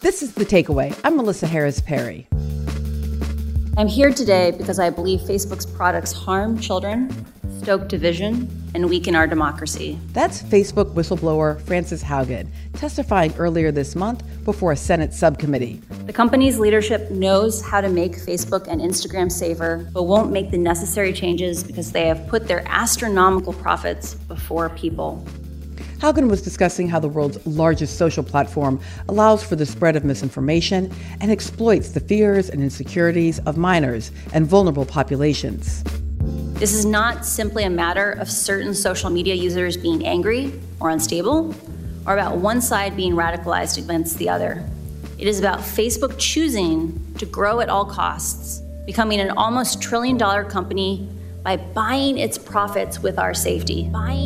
This is The Takeaway. I'm Melissa Harris Perry. I'm here today because I believe Facebook's products harm children, stoke division, and weaken our democracy. That's Facebook whistleblower Frances Haugen testifying earlier this month before a Senate subcommittee. The company's leadership knows how to make Facebook and Instagram safer, but won't make the necessary changes because they have put their astronomical profits before people. Haugen was discussing how the world's largest social platform allows for the spread of misinformation and exploits the fears and insecurities of minors and vulnerable populations. This is not simply a matter of certain social media users being angry or unstable, or about one side being radicalized against the other. It is about Facebook choosing to grow at all costs, becoming an almost $1 trillion company by buying its profits with our safety.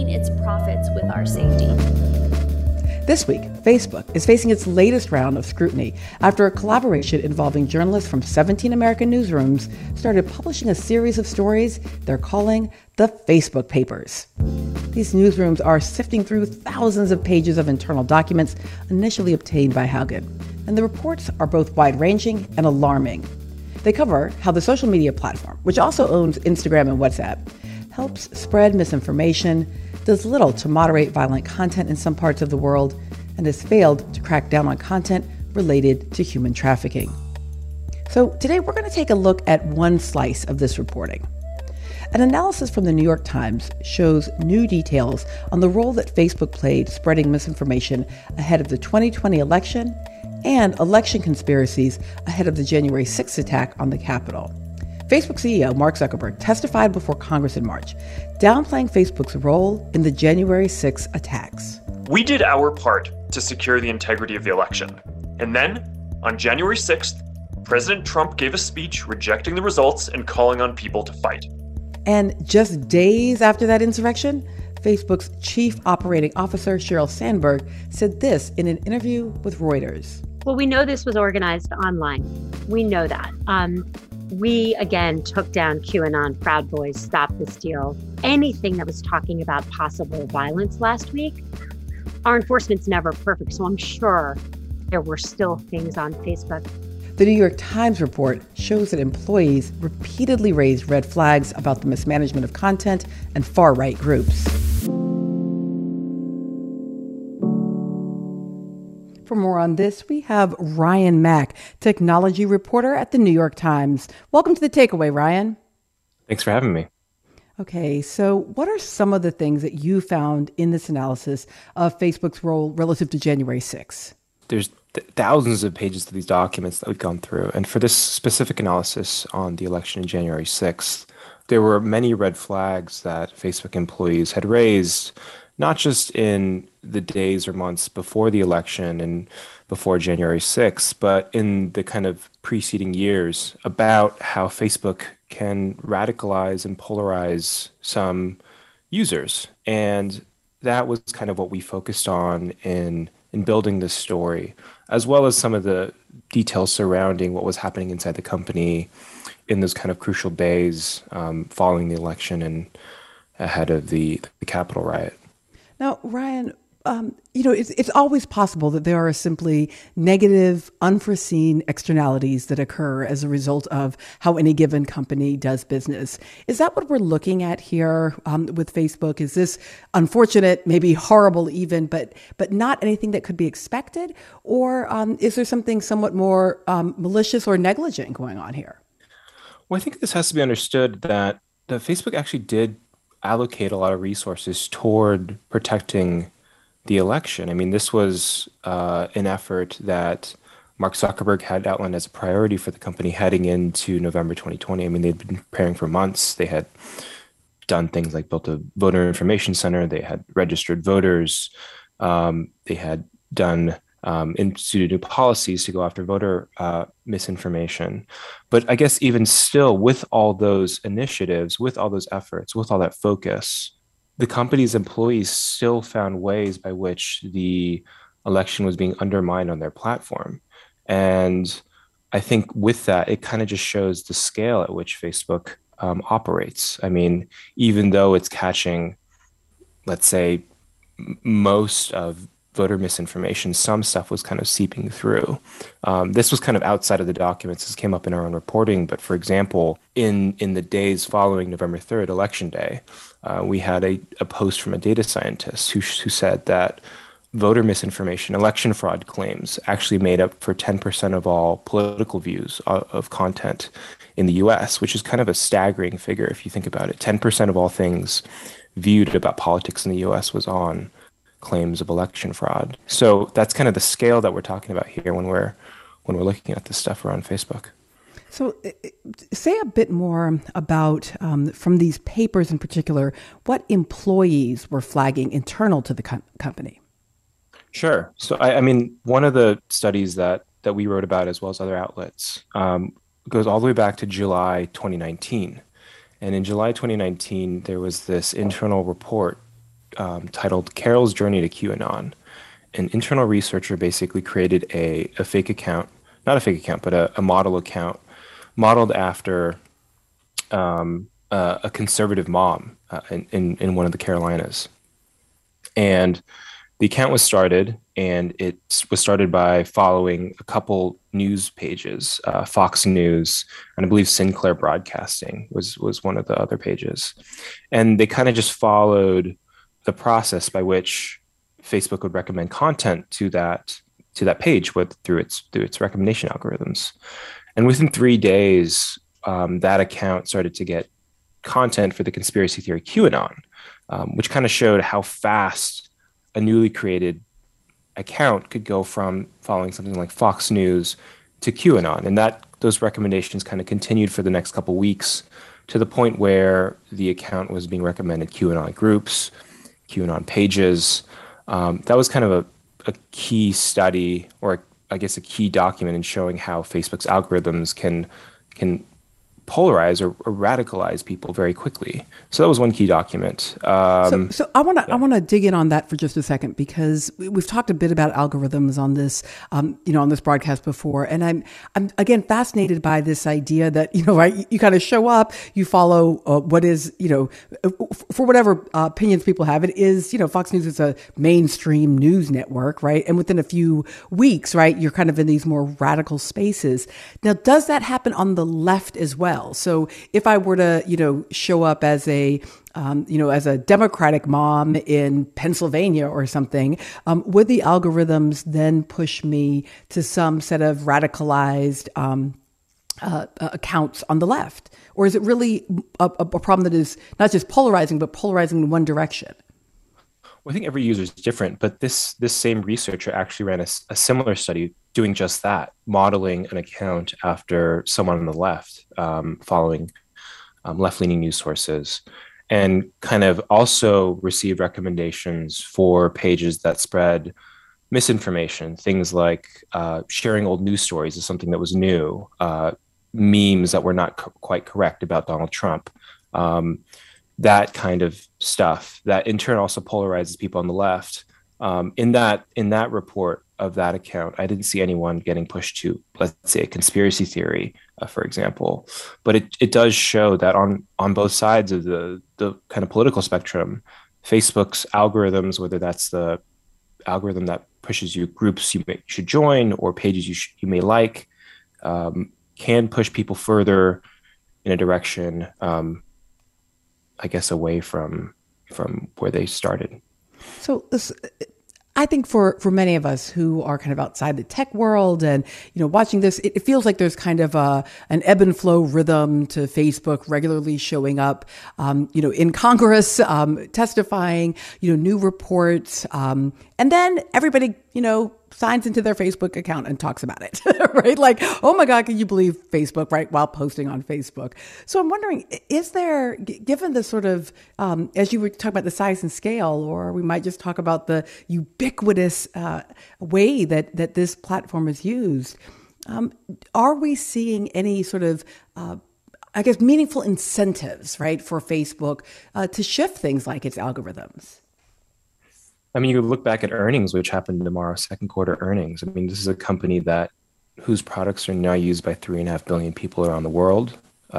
This week, Facebook is facing its latest round of scrutiny after a collaboration involving journalists from 17 American newsrooms started publishing a series of stories they're calling the Facebook Papers. These newsrooms are sifting through thousands of pages of internal documents initially obtained by Haugen, and the reports are both wide-ranging and alarming. They cover how the social media platform, which also owns Instagram and WhatsApp, helps spread misinformation, does little to moderate violent content in some parts of the world, and has failed to crack down on content related to human trafficking. So today we're going to take a look at one slice of this reporting. An analysis from the New York Times shows new details on the role that Facebook played spreading misinformation ahead of the 2020 election and election conspiracies ahead of the January 6th attack on the Capitol. Facebook CEO Mark Zuckerberg testified before Congress in March, downplaying Facebook's role in the January 6th attacks. We did our part to secure the integrity of the election. And then, on January 6th, President Trump gave a speech rejecting the results and calling on people to fight. And just days after that insurrection, Facebook's chief operating officer, Sheryl Sandberg, said this in an interview with Reuters. Well, we know this was organized online. We know that. We, again, took down QAnon, Proud Boys, Stop the Steal, anything that was talking about possible violence last week. Our enforcement's never perfect, so I'm sure there were still things on Facebook. The New York Times report shows that employees repeatedly raised red flags about the mismanagement of content and far-right groups. For more on this, we have Ryan Mack, technology reporter at the New York Times. Welcome to The Takeaway, Ryan. Thanks for having me. Okay, so what are some of the things that you found in this analysis of Facebook's role relative to January 6th? There's thousands of pages of these documents that we've gone through. And for this specific analysis on the election in January 6th, there were many red flags that Facebook employees had raised, not just in the days or months before the election and before January 6th, but in the kind of preceding years about how Facebook can radicalize and polarize some users. And that was kind of what we focused on in building this story, as well as some of the details surrounding what was happening inside the company in those kind of crucial days following the election and ahead of the Capitol riot. Now, Ryan, it's always possible that there are simply negative, unforeseen externalities that occur as a result of how any given company does business. Is that what we're looking at here with Facebook? Is this unfortunate, maybe horrible even, but not anything that could be expected? Or is there something somewhat more malicious or negligent going on here? Well, I think this has to be understood that Facebook actually did allocate a lot of resources toward protecting the election. I mean, this was an effort that Mark Zuckerberg had outlined as a priority for the company heading into November 2020. I mean, they'd been preparing for months. They had done things like built a voter information center. They had registered voters. They had done instituted new policies to go after voter misinformation. But I guess even still, with all those initiatives, with all those efforts, with all that focus, the company's employees still found ways by which the election was being undermined on their platform. And I think with that, it kind of just shows the scale at which Facebook operates. I mean, even though it's catching, let's say, most of voter misinformation, some stuff was kind of seeping through. This was kind of outside of the documents. This came up in our own reporting. But for example, in the days following November 3rd, Election Day, we had a post from a data scientist who said that voter misinformation, election fraud claims actually made up for 10% of all political views of content in the US, which is kind of a staggering figure if you think about it. 10% of all things viewed about politics in the US was on claims of election fraud. So that's kind of the scale that we're talking about here when we're looking at this stuff around Facebook. So say a bit more about, from these papers in particular, what employees were flagging internal to the company. Sure. So, I mean, one of the studies that we wrote about, as well as other outlets, goes all the way back to July 2019. And in July 2019, there was this internal report titled Carol's Journey to QAnon. An internal researcher basically created a fake account, not a fake account, but a model account, modeled after a conservative mom in one of the Carolinas. And the account was started, and it was started by following a couple news pages, Fox News, and I believe Sinclair Broadcasting was one of the other pages. And they kind of just followed the process by which Facebook would recommend content to that page through its recommendation algorithms. And within 3 days, that account started to get content for the conspiracy theory QAnon, which kind of showed how fast a newly created account could go from following something like Fox News to QAnon. And those recommendations kind of continued for the next couple of weeks to the point where the account was being recommended QAnon groups, QAnon pages. That was kind of a key study, or I guess a key document in showing how Facebook's algorithms can polarize or radicalize people very quickly. So that was one key document. So I want to dig in on that for just a second, because we've talked a bit about algorithms on this, on this broadcast before, and I'm again fascinated by this idea that right, you kind of show up, you follow what is for whatever opinions people have. It is Fox News is a mainstream news network, right? And within a few weeks, right, you're kind of in these more radical spaces. Now, does that happen on the left as well? So if I were to, show up as a Democratic mom in Pennsylvania or something, would the algorithms then push me to some set of radicalized accounts on the left? Or is it really a problem that is not just polarizing, but polarizing in one direction? Well, I think every user is different, but this same researcher actually ran a similar study doing just that, modeling an account after someone on the left, following left-leaning news sources, and kind of also received recommendations for pages that spread misinformation, things like sharing old news stories is something that was new, memes that were not quite correct about Donald Trump. That kind of stuff that in turn also polarizes people on the left. In that report of that account, I didn't see anyone getting pushed to, let's say, a conspiracy theory, for example. But it does show that on both sides of the kind of political spectrum, Facebook's algorithms, whether that's the algorithm that pushes you groups you should join or pages you may like, can push people further in a direction, I guess, away from where they started. So I think for many of us who are kind of outside the tech world and, watching this, it feels like there's kind of an ebb and flow rhythm to Facebook regularly showing up, in Congress, testifying, new reports. And then everybody, signs into their Facebook account and talks about it, right? Like, oh my God, can you believe Facebook, right? While posting on Facebook. So I'm wondering, is there, given the sort of, as you were talking about the size and scale, or we might just talk about the ubiquitous way that this platform is used, are we seeing any sort of, meaningful incentives, right, for Facebook to shift things like its algorithms? I mean, you look back at earnings, which happened tomorrow, second quarter earnings. I mean, this is a company whose products are now used by 3.5 billion people around the world.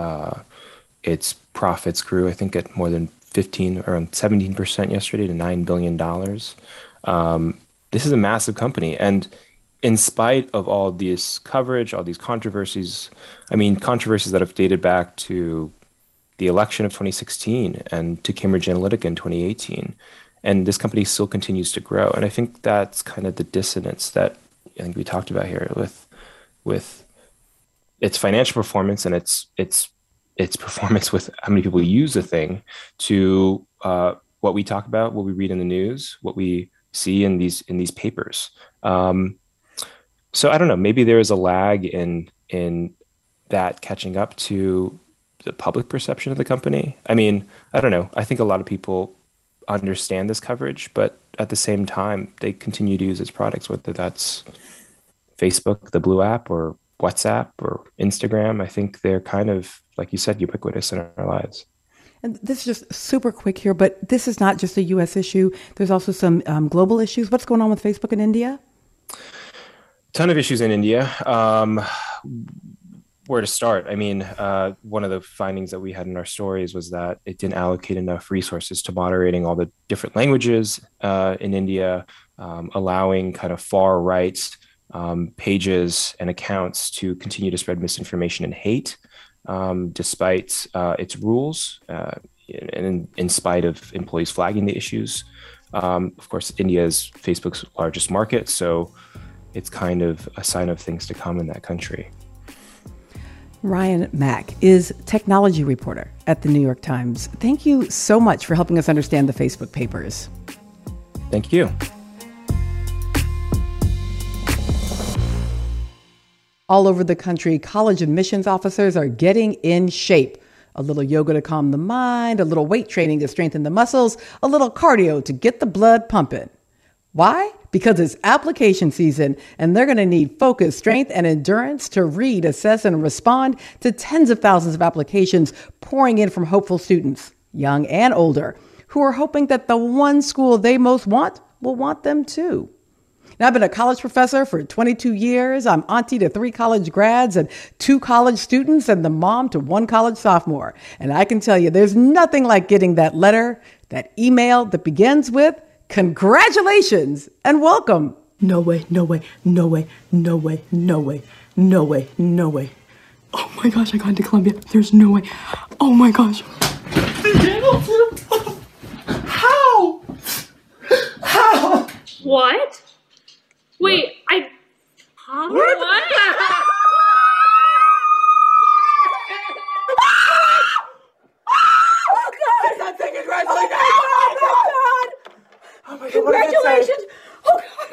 Its profits grew, I think, at more than around 17% yesterday to $9 billion. this is a massive company. And in spite of all this coverage, all these controversies, I mean, controversies that have dated back to the election of 2016 and to Cambridge Analytica in 2018. And this company still continues to grow. And I think that's kind of the dissonance that I think we talked about here with its financial performance and its performance with how many people use the thing to what we talk about, what we read in the news, what we see in these papers. So I don't know, maybe there is a lag in that catching up to the public perception of the company. I mean, I don't know. I think a lot of people understand this coverage, but at the same time, they continue to use its products, whether that's Facebook, the Blue app, or WhatsApp or Instagram. I think they're kind of, like you said, ubiquitous in our lives. And this is just super quick here, but this is not just a U.S. issue. There's also some global issues. What's going on with Facebook in India? Ton of issues in India. Where to start? I mean, one of the findings that we had in our stories was that it didn't allocate enough resources to moderating all the different languages in India, allowing kind of far right pages and accounts to continue to spread misinformation and hate, despite its rules, and in spite of employees flagging the issues. Of course, India is Facebook's largest market, so it's kind of a sign of things to come in that country. Ryan Mac is technology reporter at the New York Times. Thank you so much for helping us understand the Facebook papers. Thank you. All over the country, college admissions officers are getting in shape. A little yoga to calm the mind, a little weight training to strengthen the muscles, a little cardio to get the blood pumping. Why? Because it's application season, and they're going to need focus, strength, and endurance to read, assess, and respond to tens of thousands of applications pouring in from hopeful students, young and older, who are hoping that the one school they most want will want them too. Now, I've been a college professor for 22 years. I'm auntie to 3 college grads and 2 college students and the mom to 1 college sophomore. And I can tell you, there's nothing like getting that letter, that email that begins with, "Congratulations and welcome." No way, no way, no way, no way, no way, no way, no way. Oh my gosh, I got into Columbia. There's no way. Oh my gosh. How? How? What? Wait, Huh? What? Oh God! I'm saying congratulations! Oh my God! Congratulations! Oh God!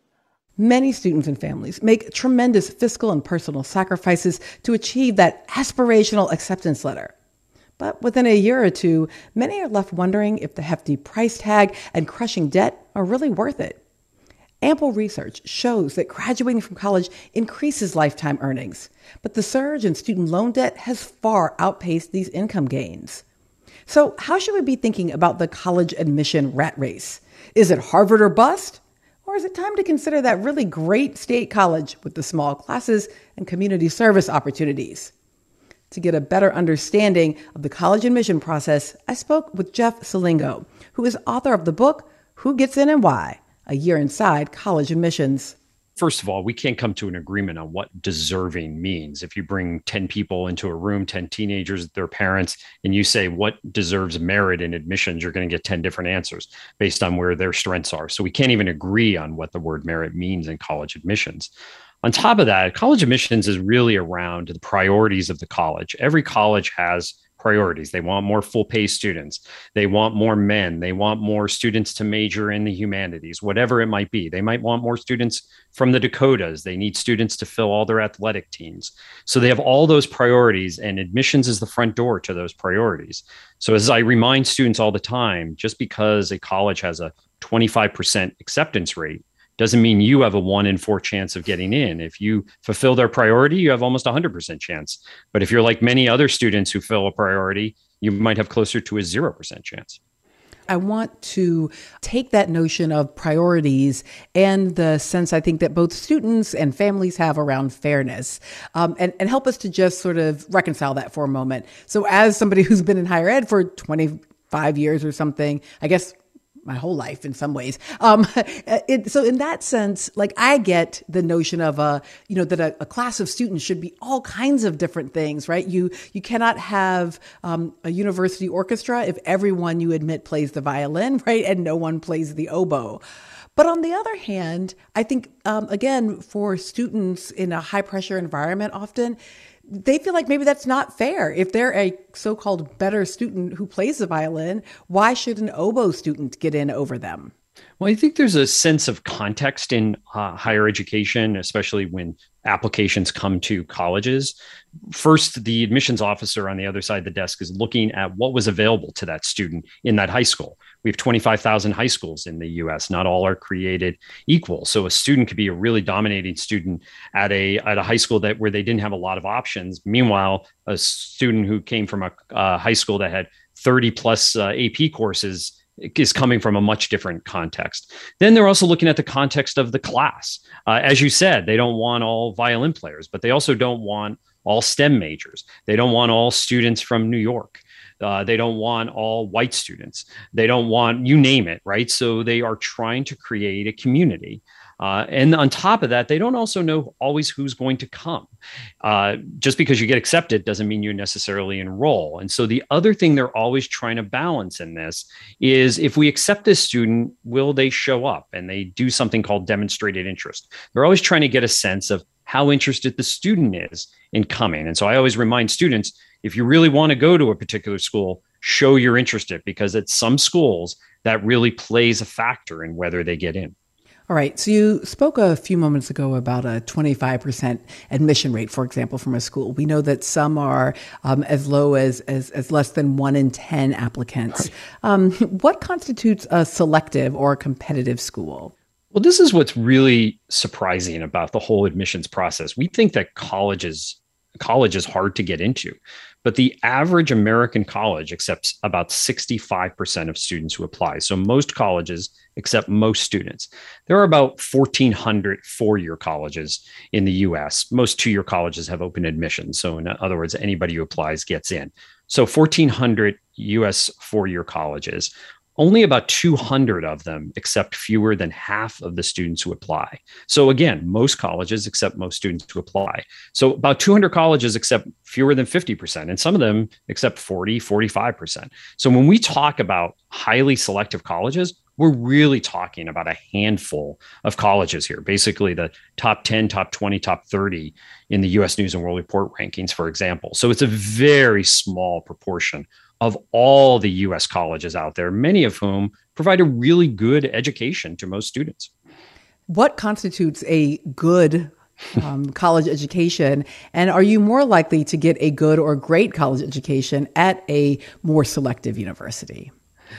Many students and families make tremendous fiscal and personal sacrifices to achieve that aspirational acceptance letter. But within a year or two, many are left wondering if the hefty price tag and crushing debt are really worth it. Ample research shows that graduating from college increases lifetime earnings, but the surge in student loan debt has far outpaced these income gains. So how should we be thinking about the college admission rat race? Is it Harvard or bust? Or is it time to consider that really great state college with the small classes and community service opportunities? To get a better understanding of the college admission process, I spoke with Jeff Selingo, who is author of the book, Who Gets In and Why? A Year Inside College Admissions. First of all, we can't come to an agreement on what deserving means. If you bring 10 people into a room, 10 teenagers, their parents, and you say what deserves merit in admissions, you're going to get 10 different answers based on where their strengths are. So we can't even agree on what the word merit means in college admissions. On top of that, college admissions is really around the priorities of the college. Every college has priorities. They want more full pay students. They want more men. They want more students to major in the humanities, whatever it might be. They might want more students from the Dakotas. They need students to fill all their athletic teams. So they have all those priorities, and admissions is the front door to those priorities. So as I remind students all the time, just because a college has a 25% acceptance rate doesn't mean you have a 1 in 4 chance of getting in. If you fulfill their priority, you have almost 100% chance. But if you're like many other students who fill a priority, you might have closer to a 0% chance. I want to take that notion of priorities and the sense I think that both students and families have around fairness, and help us to just sort of reconcile that for a moment. So as somebody who's been in higher ed for 25 years or something, I guess my whole life in some ways. So in that sense, like I get the notion of that a class of students should be all kinds of different things, right? You cannot have a university orchestra if everyone you admit plays the violin, right? And no one plays the oboe. But on the other hand, I think, again, for students in a high pressure environment, often they feel like maybe that's not fair. If they're a so-called better student who plays the violin, why should an oboe student get in over them? Well, I think there's a sense of context in higher education, especially when applications come to colleges. First, the admissions officer on the other side of the desk is looking at what was available to that student in that high school. We have 25,000 high schools in the US. Not all are created equal. So a student could be a really dominating student at a high school where they didn't have a lot of options. Meanwhile, a student who came from a high school that had 30 plus AP courses is coming from a much different context. Then they're also looking at the context of the class. As you said, they don't want all violin players, but they also don't want all STEM majors. They don't want all students from New York. They don't want all white students. They don't want, you name it, right? So they are trying to create a community. And on top of that, they don't also know always who's going to come. Just because you get accepted doesn't mean you necessarily enroll. And so the other thing they're always trying to balance in this is if we accept this student, will they show up? And they do something called demonstrated interest. They're always trying to get a sense of how interested the student is in coming. And so I always remind students, if you really want to go to a particular school, show you're interested, because at some schools that really plays a factor in whether they get in. All right. So you spoke a few moments ago about a 25% admission rate, for example, from a school. We know that some are as low as less than 1 in 10 applicants. What constitutes a selective or competitive school? Well, this is what's really surprising about the whole admissions process. We think that college is hard to get into, but the average American college accepts about 65% of students who apply. So most colleges accept most students. There are about 1,400 four-year colleges in the US. Most two-year colleges have open admissions. So in other words, anybody who applies gets in. So 1,400 US four-year colleges. Only about 200 of them accept fewer than half of the students who apply. So again, most colleges accept most students who apply. So about 200 colleges accept fewer than 50%, and some of them accept 40, 45%. So when we talk about highly selective colleges, we're really talking about a handful of colleges here, basically the top 10, top 20, top 30 in the US News and World Report rankings, for example. So it's a very small proportion of all the US colleges out there, many of whom provide a really good education to most students. What constitutes a good college education? And are you more likely to get a good or great college education at a more selective university?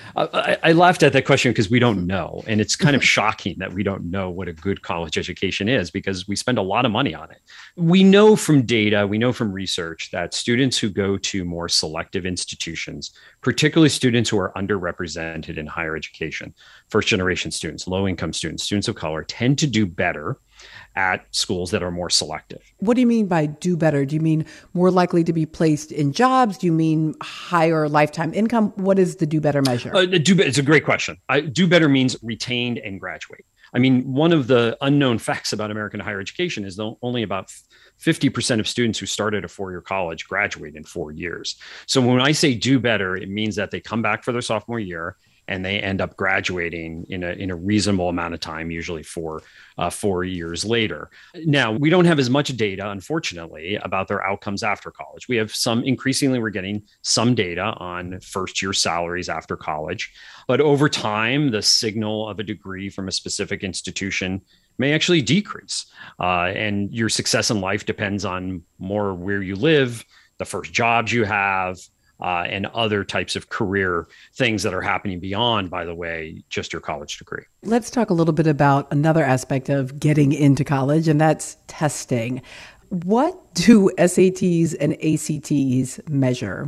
I laughed at that question because we don't know. And it's kind of shocking that we don't know what a good college education is, because we spend a lot of money on it. We know from data, we know from research that students who go to more selective institutions, particularly students who are underrepresented in higher education, first generation students, low income students, students of color, tend to do better at schools that are more selective. What do you mean by do better? Do you mean more likely to be placed in jobs? Do you mean higher lifetime income? What is the do better measure? It's a great question. Do better means retained and graduate. I mean, one of the unknown facts about American higher education is that only about 50% of students who start at a four-year college graduate in 4 years. So when I say do better, it means that they come back for their sophomore year and they end up graduating in a reasonable amount of time, usually 4 years later. Now, we don't have as much data, unfortunately, about their outcomes after college. We have increasingly, we're getting some data on first-year salaries after college. But over time, the signal of a degree from a specific institution may actually decrease. And your success in life depends on more where you live, the first jobs you have, and other types of career things that are happening beyond, by the way, just your college degree. Let's talk a little bit about another aspect of getting into college, and that's testing. What do SATs and ACTs measure?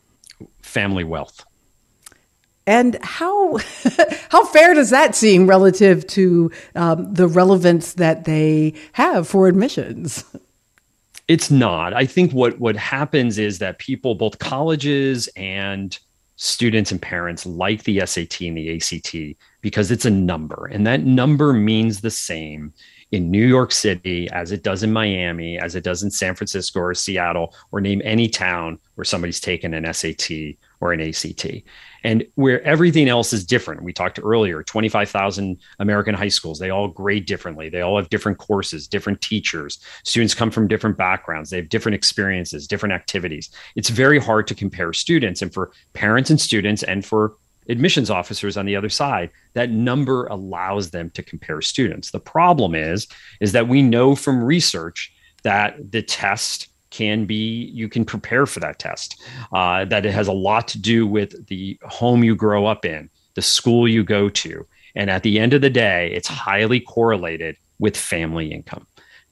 Family wealth. And how fair does that seem relative to the relevance that they have for admissions? It's not. I think what happens is that people, both colleges and students and parents like the SAT and the ACT because it's a number, and that number means the same in New York City as it does in Miami, as it does in San Francisco or Seattle, or name any town where somebody's taken an SAT or an ACT. And where everything else is different. We talked earlier, 25,000 American high schools, they all grade differently. They all have different courses, different teachers. Students come from different backgrounds. They have different experiences, different activities. It's very hard to compare students. And for parents and students and for admissions officers on the other side, that number allows them to compare students. The problem is that we know from research that the test you can prepare for that test, that it has a lot to do with the home you grow up in, the school you go to. And at the end of the day, it's highly correlated with family income.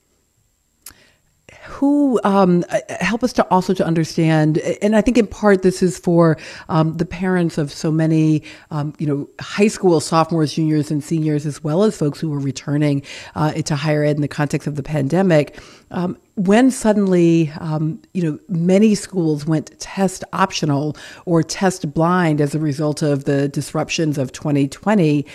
Who help us to also to understand, and I think in part this is for the parents of so many, high school sophomores, juniors, and seniors, as well as folks who are returning into higher ed in the context of the pandemic. When suddenly, many schools went test optional or test blind as a result of the disruptions of 2020.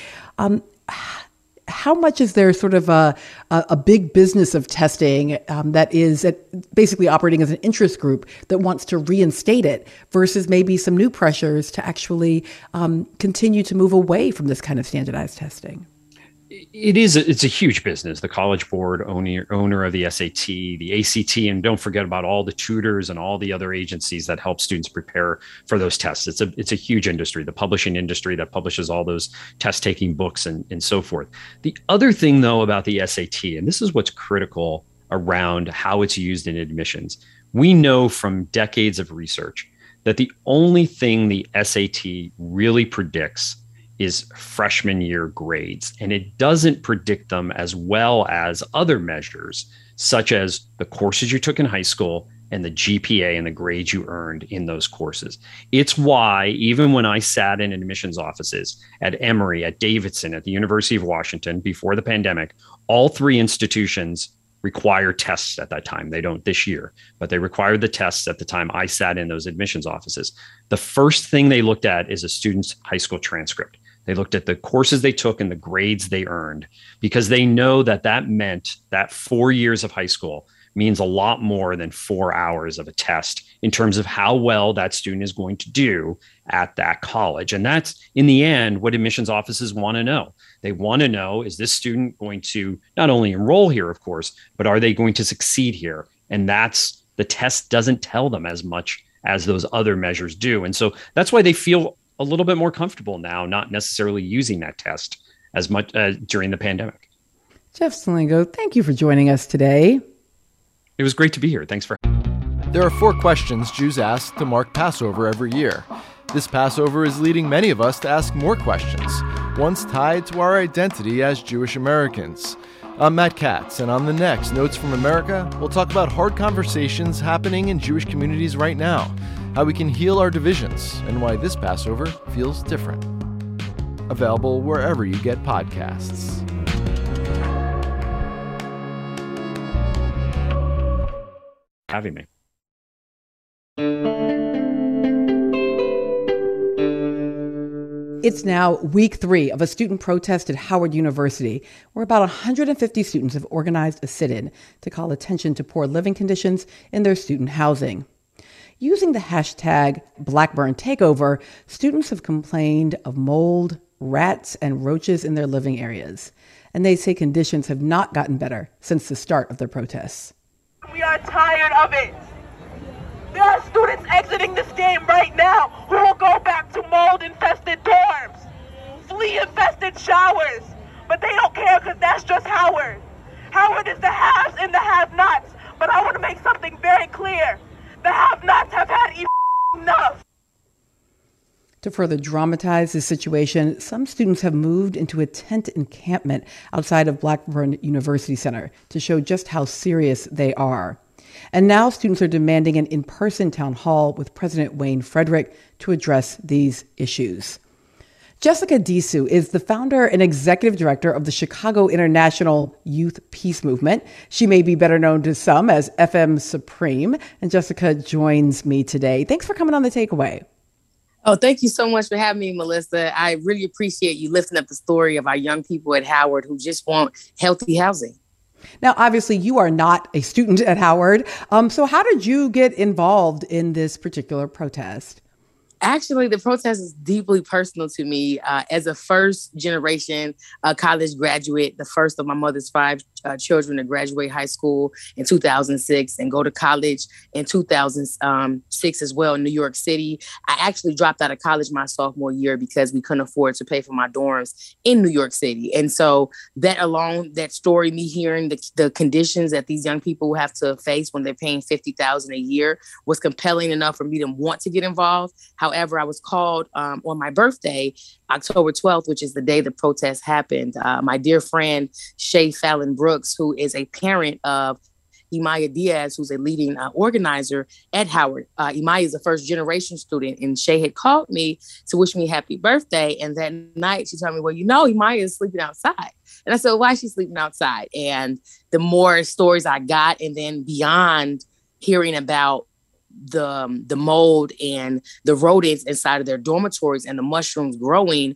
How much is there sort of a big business of testing that is basically operating as an interest group that wants to reinstate it versus maybe some new pressures to actually continue to move away from this kind of standardized testing? It's a huge business. The College Board, owner of the SAT, the ACT, and don't forget about all the tutors and all the other agencies that help students prepare for those tests. It's a huge industry, the publishing industry that publishes all those test-taking books and so forth. The other thing, though, about the SAT, and this is what's critical around how it's used in admissions, we know from decades of research that the only thing the SAT really predicts is freshman year grades. And it doesn't predict them as well as other measures, such as the courses you took in high school and the GPA and the grades you earned in those courses. It's why, even when I sat in admissions offices at Emory, at Davidson, at the University of Washington before the pandemic, all three institutions require tests at that time. They don't this year, but they required the tests at the time I sat in those admissions offices. The first thing they looked at is a student's high school transcript. They looked at the courses they took and the grades they earned, because they know that meant that 4 years of high school means a lot more than 4 hours of a test in terms of how well that student is going to do at that college. And that's, in the end, what admissions offices want to know. They want to know, is this student going to not only enroll here, of course, but are they going to succeed here? And the test doesn't tell them as much as those other measures do. And so that's why they feel a little bit more comfortable now, not necessarily using that test as much during the pandemic. Jeff Slingo, thank you for joining us today. It was great to be here. Thanks for. There are 4 questions Jews ask to mark Passover every year. This Passover is leading many of us to ask more questions, ones tied to our identity as Jewish Americans. I'm Matt Katz, and on the next Notes from America, we'll talk about hard conversations happening in Jewish communities right now, how we can heal our divisions, and why this Passover feels different. Available wherever you get podcasts. Having me. It's now week 3 of a student protest at Howard University, where about 150 students have organized a sit-in to call attention to poor living conditions in their student housing. Using the hashtag Blackburn Takeover, students have complained of mold, rats, and roaches in their living areas. And they say conditions have not gotten better since the start of their protests. We are tired of it. There are students exiting this game right now who will go back to mold-infested dorms, flea-infested showers, but they don't care because that's just Howard. Howard is the haves and the have-nots, but I want to make something very clear. The have-nots have had enough. To further dramatize the situation, some students have moved into a tent encampment outside of Blackburn University Center to show just how serious they are. And now students are demanding an in-person town hall with President Wayne Frederick to address these issues. Jessica Disu is the founder and executive director of the Chicago International Youth Peace Movement. She may be better known to some as FM Supreme. And Jessica joins me today. Thanks for coming on The Takeaway. Oh, thank you so much for having me, Melissa. I really appreciate you lifting up the story of our young people at Howard who just want healthy housing. Now, obviously, you are not a student at Howard. So how did you get involved in this particular protest? Actually, the protest is deeply personal to me. As a first generation college graduate, the first of my mother's 5 children to graduate high school in 2006 and go to college in 2006 as well in New York City. I actually dropped out of college my sophomore year because we couldn't afford to pay for my dorms in New York City. And so that alone, that story, me hearing the conditions that these young people have to face when they're paying $50,000 a year was compelling enough for me to want to get involved. However, I was called on my birthday, October 12th, which is the day the protest happened. My dear friend, Shay Fallon Brooks, who is a parent of Imaya Diaz, who's a leading organizer at Howard. Imaya is a first generation student, and Shay had called me to wish me happy birthday. And that night she told me, well, Imaya is sleeping outside. And I said, why is she sleeping outside? And the more stories I got, and then beyond hearing about the mold and the rodents inside of their dormitories and the mushrooms growing,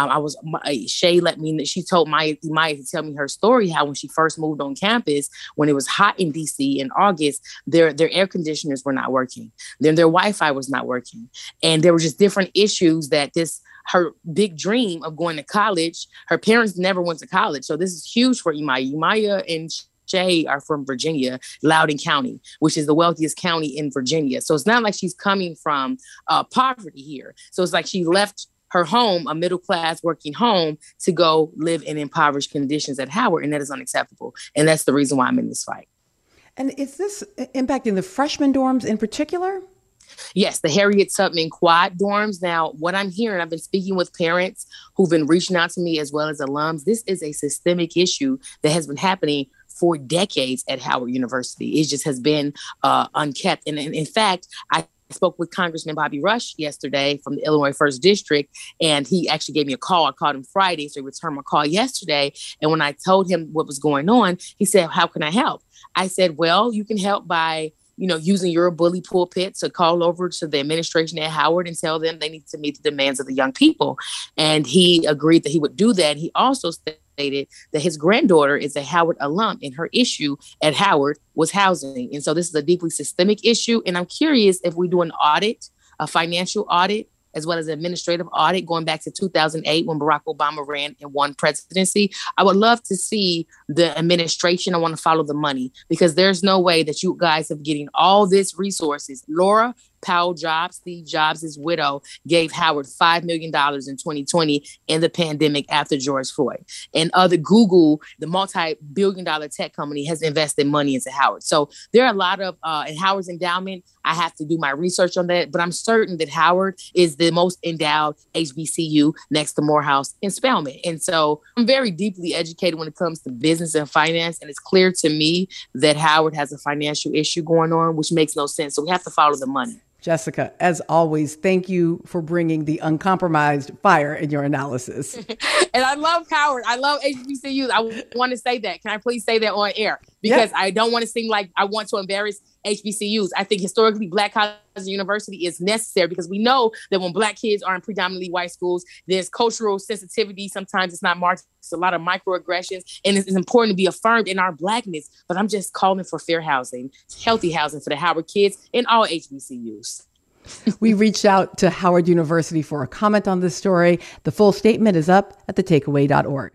Shay let me, she told Imaya to tell me her story, how when she first moved on campus, when it was hot in DC in August, their air conditioners were not working. Then their Wi-Fi was not working. And there were just different issues that her big dream of going to college, her parents never went to college. So this is huge for Imaya. Imaya and Shay are from Virginia, Loudoun County, which is the wealthiest county in Virginia. So it's not like she's coming from poverty here. So it's like she left her home, a middle-class working home, to go live in impoverished conditions at Howard. And that is unacceptable. And that's the reason why I'm in this fight. And is this impacting the freshman dorms in particular? Yes, the Harriet Tubman Quad dorms. Now, what I'm hearing, I've been speaking with parents who've been reaching out to me as well as alums. This is a systemic issue that has been happening for decades at Howard University. It just has been unkept. And in fact, I spoke with Congressman Bobby Rush yesterday from the Illinois 1st District, and he actually gave me a call. I called him Friday, so he returned my call yesterday. And when I told him what was going on, he said, how can I help? I said, well, you can help by using your bully pulpit to call over to the administration at Howard and tell them they need to meet the demands of the young people. And he agreed that he would do that. He also stated that his granddaughter is a Howard alum, and her issue at Howard was housing. And so this is a deeply systemic issue. And I'm curious if we do an audit, a financial audit, as well as an administrative audit going back to 2008 when Barack Obama ran and won presidency. I would love to see the administration. I want to follow the money, because there's no way that you guys are getting all this resources. Laura Powell Jobs, Steve Jobs' widow, gave Howard $5 million in 2020 in the pandemic after George Floyd. And other Google, the multi-billion-dollar tech company, has invested money into Howard. So there are a lot of, in Howard's endowment, I have to do my research on that, but I'm certain that Howard is the most endowed HBCU next to Morehouse and Spelman. And so I'm very deeply educated when it comes to business and finance. And it's clear to me that Howard has a financial issue going on, which makes no sense. So we have to follow the money. Jessica, as always, thank you for bringing the uncompromised fire in your analysis. And I love Howard. I love HBCUs. I want to say that. Can I please say that on air? Because I don't want to seem like I want to embarrass HBCUs. I think historically Black College and University is necessary, because we know that when Black kids are in predominantly white schools, there's cultural sensitivity. Sometimes it's not marked. It's a lot of microaggressions, and it's important to be affirmed in our Blackness. But I'm just calling for fair housing, healthy housing for the Howard kids and all HBCUs. We reached out to Howard University for a comment on this story. The full statement is up at thetakeaway.org.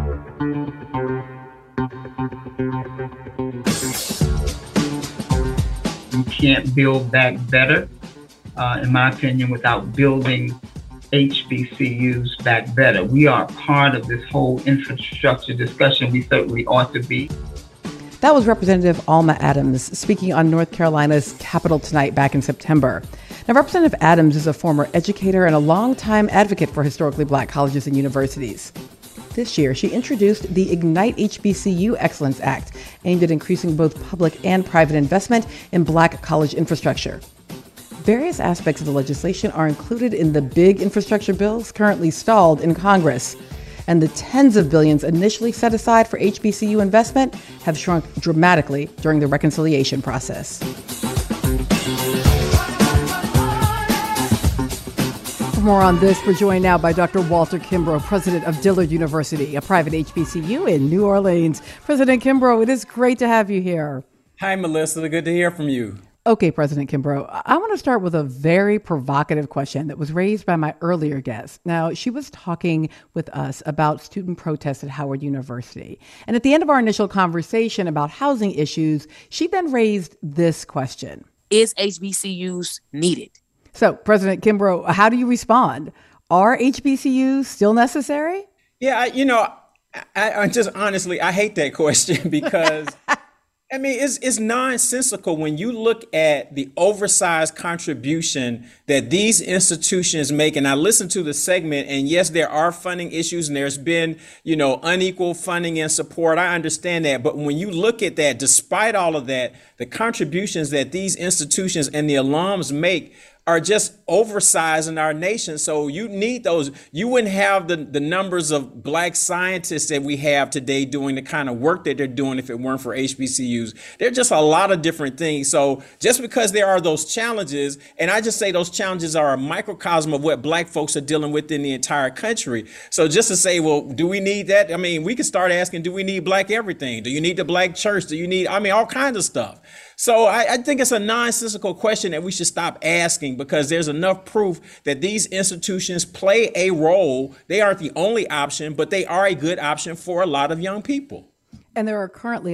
You can't build back better, in my opinion, without building HBCUs back better. We are part of this whole infrastructure discussion. We certainly ought to be. That was Representative Alma Adams speaking on North Carolina's Capitol tonight back in September. Now, Representative Adams is a former educator and a longtime advocate for historically Black colleges and universities. This year, she introduced the Ignite HBCU Excellence Act, aimed at increasing both public and private investment in Black college infrastructure. Various aspects of the legislation are included in the big infrastructure bills currently stalled in Congress. And the tens of billions initially set aside for HBCU investment have shrunk dramatically during the reconciliation process. For more on this, we're joined now by Dr. Walter Kimbrough, president of Dillard University, a private HBCU in New Orleans. President Kimbrough, it is great to have you here. Hi, Melissa. Good to hear from you. Okay, President Kimbrough, I want to start with a very provocative question that was raised by my earlier guest. Now, she was talking with us about student protests at Howard University. And at the end of our initial conversation about housing issues, she then raised this question. Is HBCUs needed? So, President Kimbrough, how do you respond? Are HBCUs still necessary? Yeah, I just honestly, I hate that question because I mean, it's nonsensical when you look at the oversized contribution that these institutions make. And I listened to the segment, and yes, there are funding issues and there's been, unequal funding and support. I understand that. But when you look at that, despite all of that, the contributions that these institutions and the alums make are just oversized in our nation. So you need those. You wouldn't have the numbers of Black scientists that we have today doing the kind of work that they're doing if it weren't for HBCUs. There are just a lot of different things. So just because there are those challenges, and I just say those challenges are a microcosm of what Black folks are dealing with in the entire country. So just to say, well, do we need that? I mean, we can start asking, do we need Black everything? Do you need the Black church? Do you need, all kinds of stuff. So I think it's a nonsensical question that we should stop asking because there's enough proof that these institutions play a role. They aren't the only option, but they are a good option for a lot of young people. And there are currently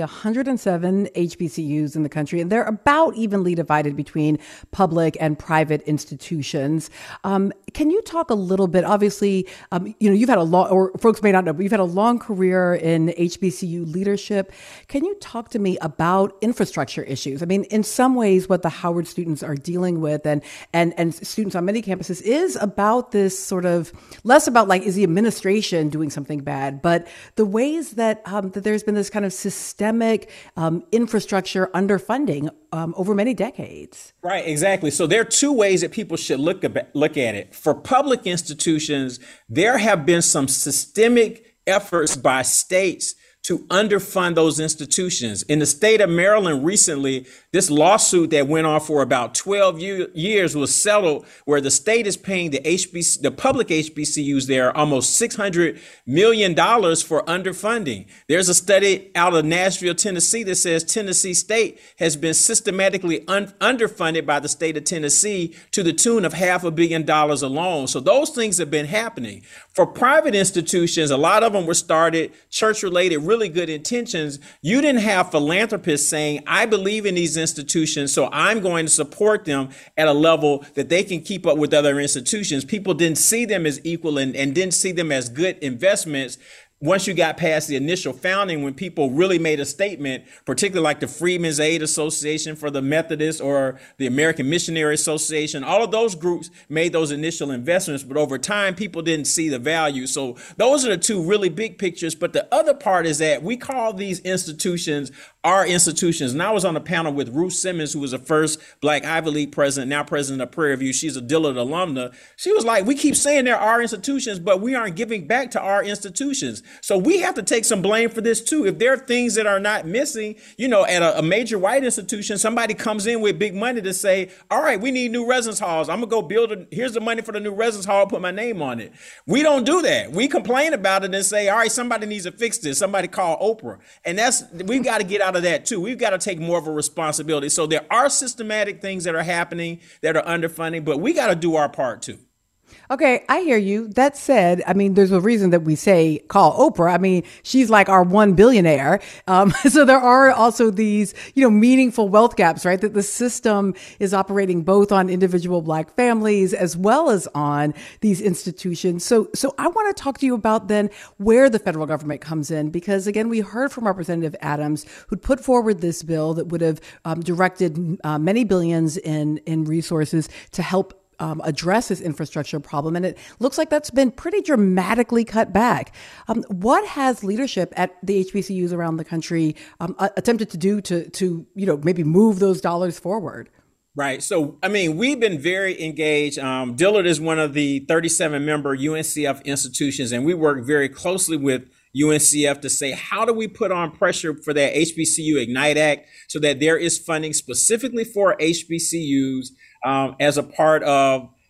107 HBCUs in the country, and they're about evenly divided between public and private institutions. Can you talk a little bit? Obviously, you've had a long, or folks may not know, but you've had a long career in HBCU leadership. Can you talk to me about infrastructure issues? I mean, in some ways, what the Howard students are dealing with and students on many campuses is about this sort of less about is the administration doing something bad, but the ways that there's been this kind of systemic infrastructure underfunding over many decades. Right, exactly. So there are two ways that people should look at it. For public institutions, there have been some systemic efforts by states to underfund those institutions. In the state of Maryland recently, this lawsuit that went on for about 12 years was settled where the state is paying the public HBCUs there almost $600 million for underfunding. There's a study out of Nashville, Tennessee that says Tennessee State has been systematically underfunded by the state of Tennessee to the tune of $500 million alone. So those things have been happening. For private institutions, a lot of them were started church-related, really good intentions. You didn't have philanthropists saying, I believe in these institutions, so I'm going to support them at a level that they can keep up with other institutions. People didn't see them as equal and didn't see them as good investments. Once you got past the initial founding, when people really made a statement, particularly like the Freedmen's Aid Association for the Methodists or the American Missionary Association, all of those groups made those initial investments, but over time, people didn't see the value. So those are the two really big pictures. But the other part is that we call these institutions our institutions. And I was on a panel with Ruth Simmons, who was the first Black Ivy League president, now president of Prairie View. She's a Dillard alumna. She was like, we keep saying they're our institutions, but we aren't giving back to our institutions. So we have to take some blame for this too. If there are things that are not missing, at a major white institution, somebody comes in with big money to say, all right, we need new residence halls. I'm gonna go here's the money for the new residence hall, put my name on it. We don't do that. We complain about it and say, all right, somebody needs to fix this. Somebody call Oprah. And we've got to get out of that too. We've got to take more of a responsibility. So there are systematic things that are happening that are underfunding, but we got to do our part too. Okay, I hear you. That said, there's a reason that we say call Oprah. She's like our one billionaire. So there are also these, meaningful wealth gaps, right? That the system is operating both on individual Black families as well as on these institutions. So I want to talk to you about then where the federal government comes in, because again, we heard from Representative Adams, who'd put forward this bill that would have directed many billions in resources to help address this infrastructure problem. And it looks like that's been pretty dramatically cut back. What has leadership at the HBCUs around the country attempted to do to maybe move those dollars forward? Right. So, we've been very engaged. Dillard is one of the 37 member UNCF institutions, and we work very closely with UNCF to say, how do we put on pressure for that HBCU Ignite Act so that there is funding specifically for HBCUs as a part of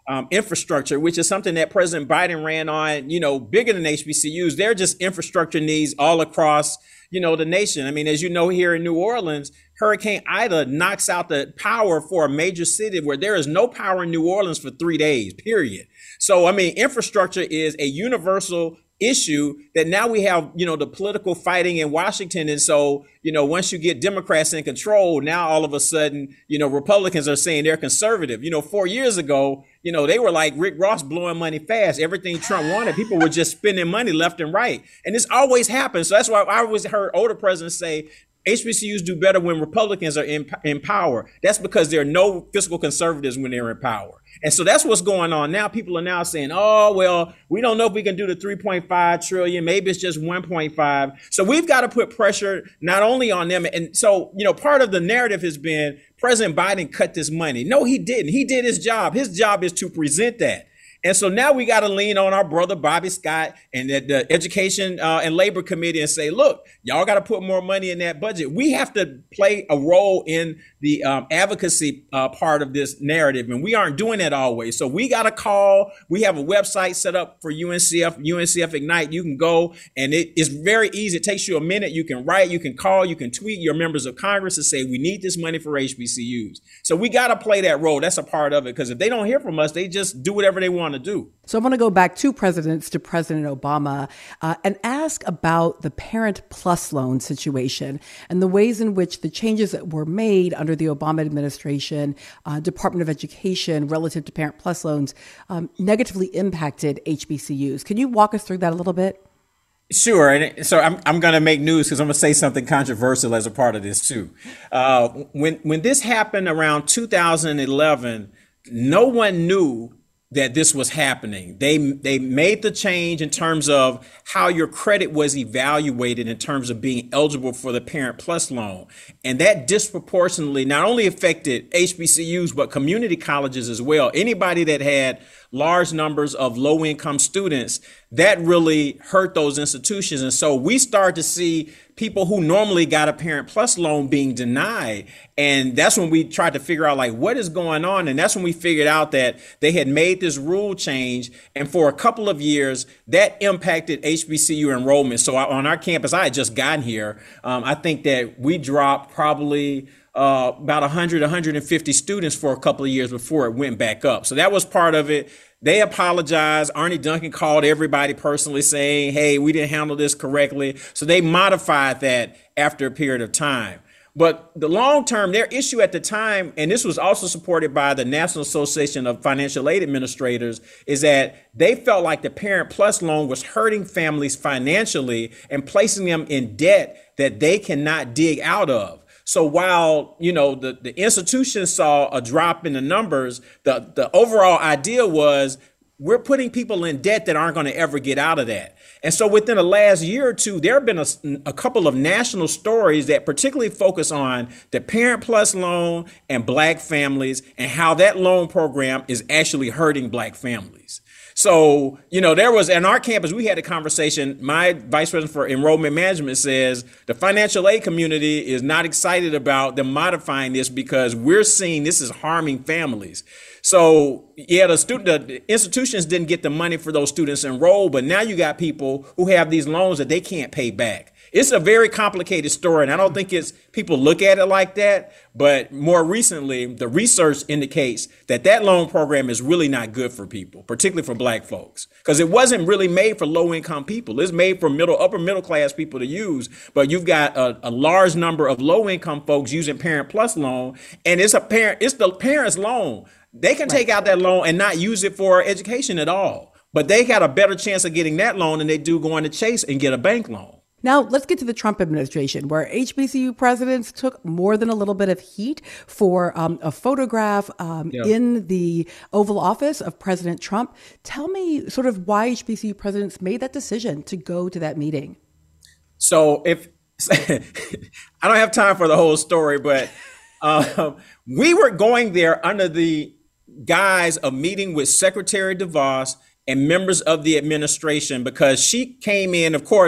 infrastructure, which is something that President Biden ran on, bigger than HBCUs. They're just infrastructure needs all across, the nation. I mean, as you know, here in New Orleans, Hurricane Ida knocks out the power for a major city where there is no power in New Orleans for 3 days, period. So, I mean, infrastructure is a universal issue that now we have, the political fighting in Washington. And so, once you get Democrats in control, now all of a sudden, Republicans are saying they're conservative. 4 years ago, they were like Rick Ross blowing money fast. Everything Trump wanted, people were just spending money left and right. And this always happens. So that's why I always heard older presidents say, HBCUs do better when Republicans are in power. That's because there are no fiscal conservatives when they're in power. And so that's what's going on now. People are now saying, oh, well, we don't know if we can do the 3.5 trillion. Maybe it's just 1.5. So we've got to put pressure not only on them. And so, part of the narrative has been President Biden cut this money. No, he didn't. He did his job. His job is to present that. And so now we got to lean on our brother, Bobby Scott, and the Education and Labor Committee and say, look, y'all got to put more money in that budget. We have to play a role in the advocacy part of this narrative, and we aren't doing that always. So we got to call. We have a website set up for UNCF Ignite. You can go, and it is very easy. It takes you a minute. You can write, you can call, you can tweet your members of Congress and say, we need this money for HBCUs. So we got to play that role. That's a part of it, because if they don't hear from us, they just do whatever they want to do. So I want to go back to President Obama and ask about the Parent Plus loan situation and the ways in which the changes that were made under the Obama administration, Department of Education relative to Parent Plus loans negatively impacted HBCUs. Can you walk us through that a little bit? Sure. And so I'm going to make news because I'm going to say something controversial as a part of this too. When this happened around 2011, no one knew that this was happening. They made the change in terms of how your credit was evaluated in terms of being eligible for the Parent Plus loan. And that disproportionately not only affected HBCUs, but community colleges as well. Anybody that had large numbers of low income students, that really hurt those institutions. And so we start to see people who normally got a Parent Plus loan being denied. And that's when we tried to figure out, like, what is going on? And that's when we figured out that they had made this rule change. And for a couple of years, that impacted HBCU enrollment. So on our campus, I had just gotten here. I think that we dropped probably about 100, 150 students for a couple of years before it went back up. So that was part of it. They apologized. Arnie Duncan called everybody personally saying, hey, we didn't handle this correctly. So they modified that after a period of time. But the long term, their issue at the time, and this was also supported by the National Association of Financial Aid Administrators, is that they felt like the Parent Plus loan was hurting families financially and placing them in debt that they cannot dig out of. So while, the institution saw a drop in the numbers, the overall idea was we're putting people in debt that aren't going to ever get out of that. And so within the last year or two, there have been a couple of national stories that particularly focus on the Parent Plus loan and Black families and how that loan program is actually hurting Black families. So, there was, in our campus, we had a conversation. My vice president for enrollment management says the financial aid community is not excited about them modifying this because we're seeing this is harming families. So, yeah, the institutions didn't get the money for those students enrolled, but now you got people who have these loans that they can't pay back. It's a very complicated story, and I don't think people look at it like that. But more recently, the research indicates that loan program is really not good for people, particularly for Black folks, because it wasn't really made for low income people. It's made for upper middle class people to use. But you've got a large number of low income folks using Parent Plus loan, and it's the parent's loan. They can take out that loan and not use it for education at all. But they got a better chance of getting that loan than they do going to Chase and get a bank loan. Now, let's get to the Trump administration, where HBCU presidents took more than a little bit of heat for a photograph in the Oval Office of President Trump. Tell me sort of why HBCU presidents made that decision to go to that meeting. So if I don't have time for the whole story, but we were going there under the guise of meeting with Secretary DeVos and members of the administration, because she came in, of course,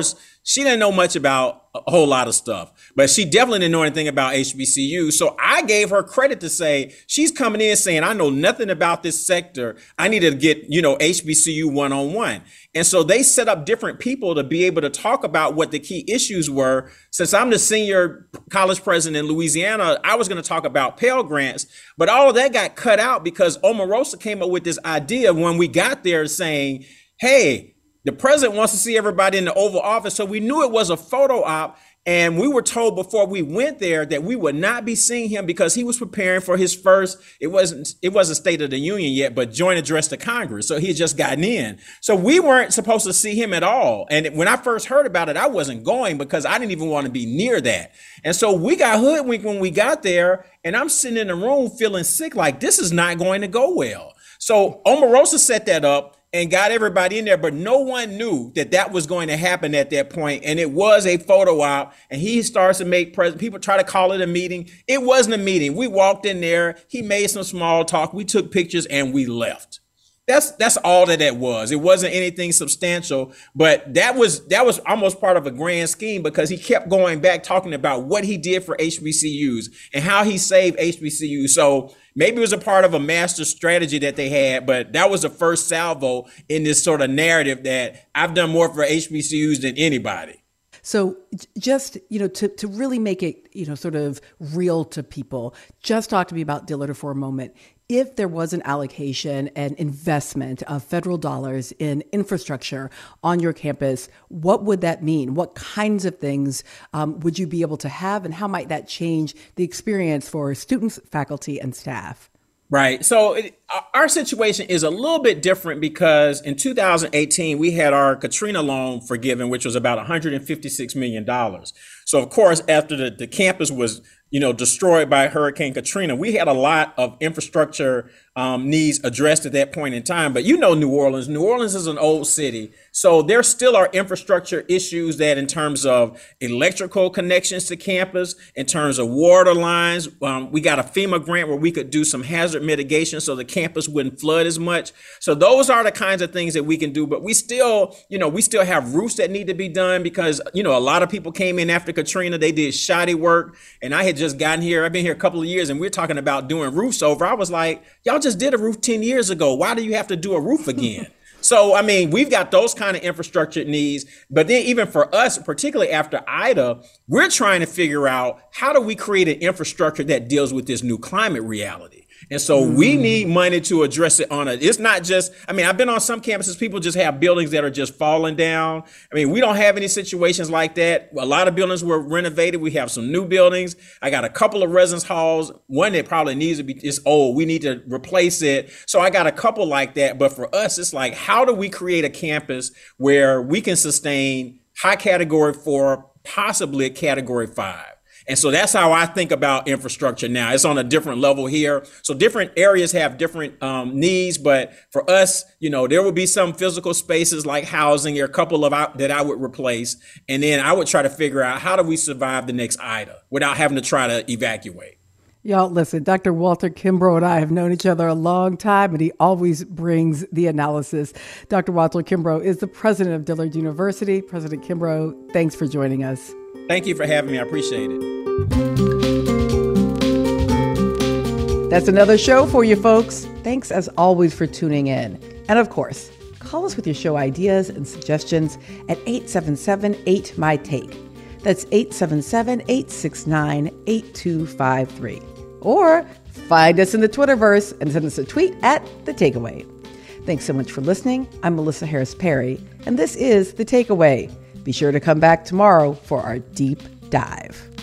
She didn't know much about a whole lot of stuff, but she definitely didn't know anything about HBCU. So I gave her credit to say, she's coming in saying, I know nothing about this sector. I need to get, HBCU one-on-one. And so they set up different people to be able to talk about what the key issues were. Since I'm the senior college president in Louisiana, I was going to talk about Pell Grants, but all of that got cut out because Omarosa came up with this idea when we got there saying, hey, the president wants to see everybody in the Oval Office. So we knew it was a photo op. And we were told before we went there that we would not be seeing him because he was preparing for his first, it wasn't State of the Union yet, but joint address to Congress. So he had just gotten in. So we weren't supposed to see him at all. And when I first heard about it, I wasn't going because I didn't even want to be near that. And so we got hoodwinked when we got there, and I'm sitting in the room feeling sick, like this is not going to go well. So Omarosa set that up and got everybody in there, but no one knew that that was going to happen at that point. And it was a photo op, and he starts to make people try to call it a meeting. It wasn't a meeting. We walked in there, he made some small talk, we took pictures, and we left. That's all that was. It wasn't anything substantial, but that was almost part of a grand scheme because he kept going back talking about what he did for HBCUs and how he saved HBCUs. So maybe it was a part of a master strategy that they had, but that was the first salvo in this sort of narrative that I've done more for HBCUs than anybody. So just, to really make it, sort of real to people, just talk to me about Dillard for a moment. If there was an allocation and investment of federal dollars in infrastructure on your campus, what would that mean? What kinds of things would you be able to have, and how might that change the experience for students, faculty, and staff? Right. So our situation is a little bit different because in 2018, we had our Katrina loan forgiven, which was about $156 million. So, of course, after the campus was destroyed by Hurricane Katrina, we had a lot of infrastructure needs addressed at that point in time. But New Orleans is an old city. So there still are infrastructure issues that in terms of electrical connections to campus, in terms of water lines, we got a FEMA grant where we could do some hazard mitigation so the campus wouldn't flood as much. So those are the kinds of things that we can do. But we still have roofs that need to be done because, a lot of people came in after Katrina. They did shoddy work. And I had just gotten here. I've been here a couple of years and we're talking about doing roofs over. I was like, y'all just did a roof 10 years ago. Why do you have to do a roof again? So, we've got those kind of infrastructure needs. But then even for us, particularly after Ida, we're trying to figure out how do we create an infrastructure that deals with this new climate reality. And so we need money to address it it's not just, I've been on some campuses, people just have buildings that are just falling down. We don't have any situations like that. A lot of buildings were renovated. We have some new buildings. I got a couple of residence halls, one that probably needs to be, it's old. We need to replace it. So I got a couple like that. But for us, it's like, how do we create a campus where we can sustain high category 4, possibly a category 5? And so that's how I think about infrastructure now. It's on a different level here. So different areas have different needs. But for us, there will be some physical spaces like housing. There are a couple of that I would replace. And then I would try to figure out how do we survive the next Ida without having to try to evacuate. Y'all, listen, Dr. Walter Kimbrough and I have known each other a long time, and he always brings the analysis. Dr. Walter Kimbrough is the president of Dillard University. President Kimbrough, thanks for joining us. Thank you for having me. I appreciate it. That's another show for you folks. Thanks as always for tuning in. And of course, call us with your show ideas and suggestions at 877-8MY-TAKE. That's 877-869-8253. Or find us in the Twitterverse and send us a tweet at The Takeaway. Thanks so much for listening. I'm Melissa Harris Perry, and this is The Takeaway. Be sure to come back tomorrow for our deep dive.